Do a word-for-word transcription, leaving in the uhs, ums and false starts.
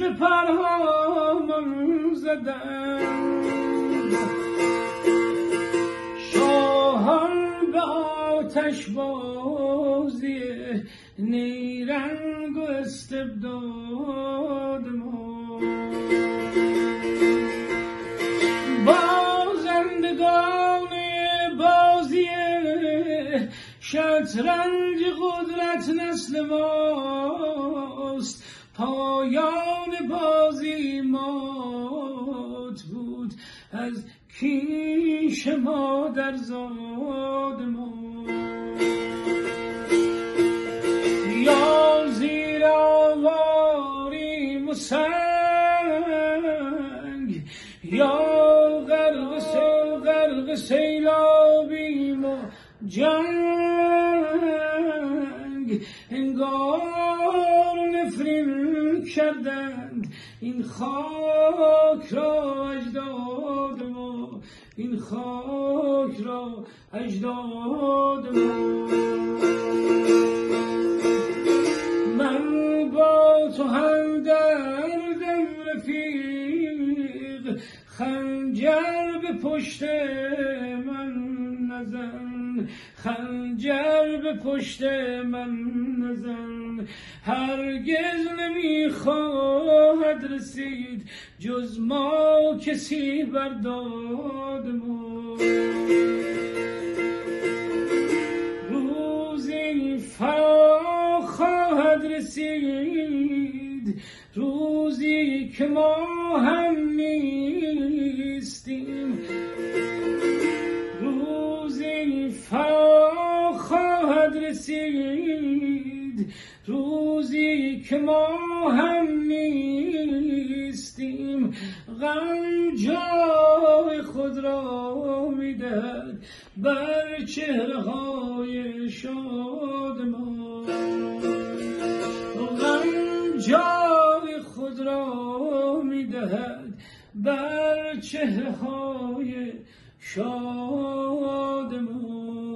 به پرهامان زدند، شاهان به آتش بازی نیرنگ و استبداد ما، بازندگان بازی شطرنج قدرت نسل ماست. پایان بازی مات بود از کیش مادرزاد ما، یا زیر آواریم و سنگ، یا غرق سیل غرق سیلابیم و جنگ. انگار نفرین کردند این خاک را اجداد ما، این خاک را اجداد ما. من با تو هم دردم رفیق، خنجر به پشت من نزن، خنجر به پشت من نزن. هرگز نمیخواهد رسید جز ما کسی بر داد ما. روزی فرا خواهد رسید، روزی که ما هم نیستیم، روزی فرا خواهد رسید، روزی که ما هم نیستیم. غم جای خود را میدهد بر چهره های شاد ما، غم جای خود را میدهد بر چهره های شاد ما.